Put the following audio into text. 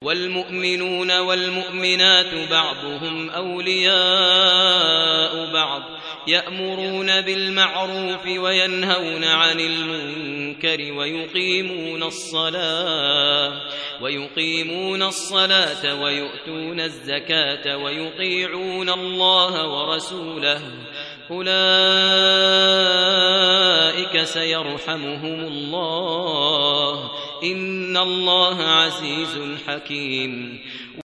والمؤمنون والمؤمنات بعضهم أولياء بعض يأمرون بالمعروف وينهون عن المنكر ويقيمون الصلاة ويؤتون الزكاة ويطيعون الله ورسوله أولئك سيرحمهم الله إن الله عزيز حكيم.